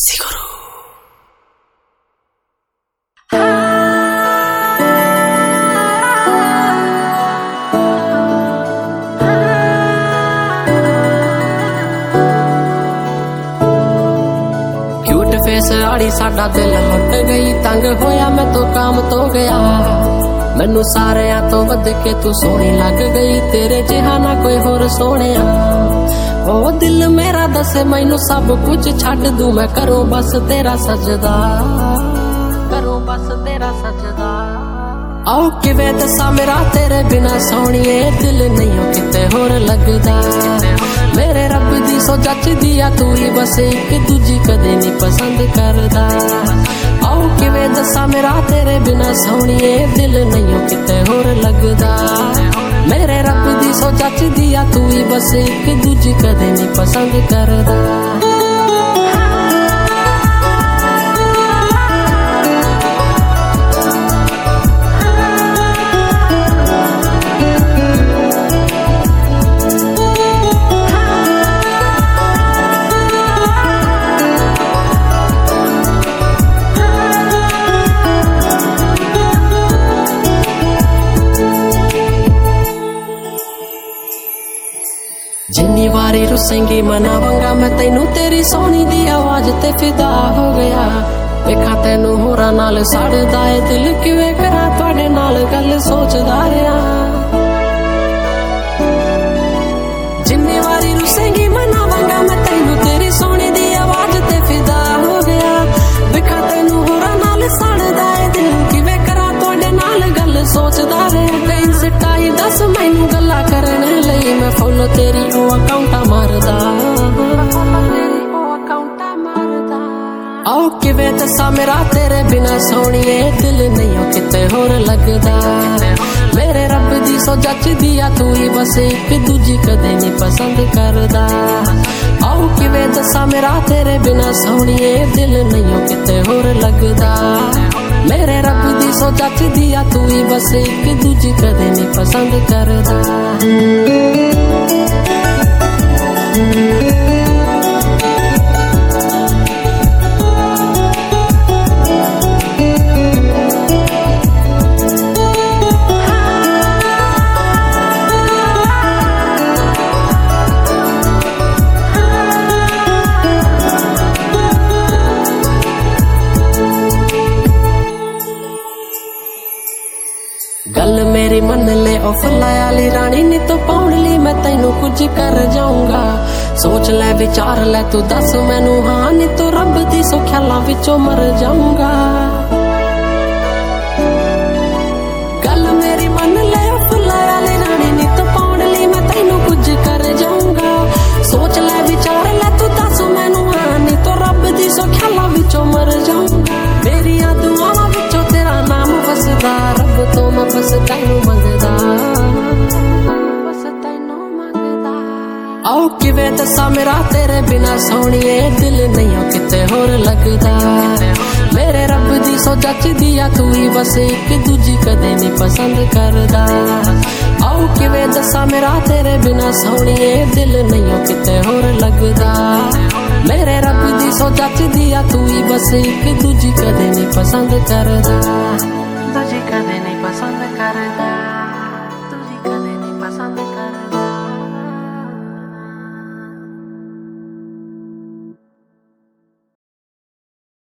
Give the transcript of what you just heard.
देसी गुरु। Cute face आड़ी साडा दिल लुट गई, तंग होया मैं तो काम तो गया। मैनू सारियां तो वध के तू सोहनी लग गई, तेरे जिहा ना कोई होर सोहणिया। ओ दिल मेरा दसे मैनू सब कुछ छड्ड दूं, मैं करूं बस तेरा सजदा, करूं बस तेरा सजदा। आओ किवें दसा मेरा तेरे बिना सोहणिए, दिल नहीं हो किते होर लगदा। मेरे रब दी सो जचदी आ तू ही बस, एक दूजी कदे नहीं पसंद करदा। आओ किवें दसा मेरा तेरे बिना सोहणिए, दिल नहीं हो किते होर लगदा। मेरे रब दी सो जचदी आ तू ही बस, एक दूजी कदे नहीं पसंद करदा। जिन्नी वारी रुसेंगी मनावांगा मैं तैनू, तेरी सोहनी दी आवाज ते फिदा हो गया। वेखा तैनू होरा नाल सड़दा ए दिल, किवें करा तुहाडे नाल गल सोचदा रहा। जिन्नी वारी रुसेंगी मनावांगा मैं तैनू, तेरी सोहनी दी आवाज ते फिदा हो गया। वेखा तैनू होरा नाल सड़दा ए दिल, किवें करा तुहाडे नाल गल सोचदा रहा। कई सिटाई दस मैनू गल्लां करन लई, मैं फुल तेरी ओ अकाउंटा मारदा। आओ किवें दसा मेरा तेरे बिना सोहणिए, दिल नहीं हो किते होर लगदा। मेरे रब दी सो जचदी आ तू ही बस, एक दूजी कदे नहीं पसंद करदा। आओ किवें दसा मेरा तेरे बिना सोहणिए, दिल नहीं हो किते होर लगदा। मेरे रब दी सो जचदी आ तू ही बस, एक दूजी कदे नहीं पसंद करदा। गल मेरी मन ले ओ फुल्लां आली रानी, नी तो पाउण लई मैं तैनू कुछ कर जाऊंगा। सोच ले विचार ले तू दस मैनू हाँ, नी तो रब दी सो ख्यालां विचों मर जाऊंगा। गल मेरी मन ले ओ फुल्लां आली रानी, नी तो पाउण लई मैं तैनू कुछ कर जाऊंगा। सोच ले विचार ले तू दस मैनू हाँ, नी तो रब दी सो ख्यालां विचों मर जाऊंगा। मेरियां दुआवां विचों तेरा नाम वसदा, रब तो मैं बस तैनू मंगदा, बस तैनू मंगदा। आओ किवें दसा मेरा तेरे बिना सोहणिए, दिल नहीं हो किते होर लगदा। मेरे रब दी सो जचदी आ तू ही बस, एक दूजी कदे नहीं पसंद करदा। आओ किवें दसा मेरा तेरे बिना सोहणिए, दिल नहीं हो किते होर लगदा। मेरे रब दी सो जचदी आ तू ही बस, एक दूजी कदे नहीं पसंद करदा।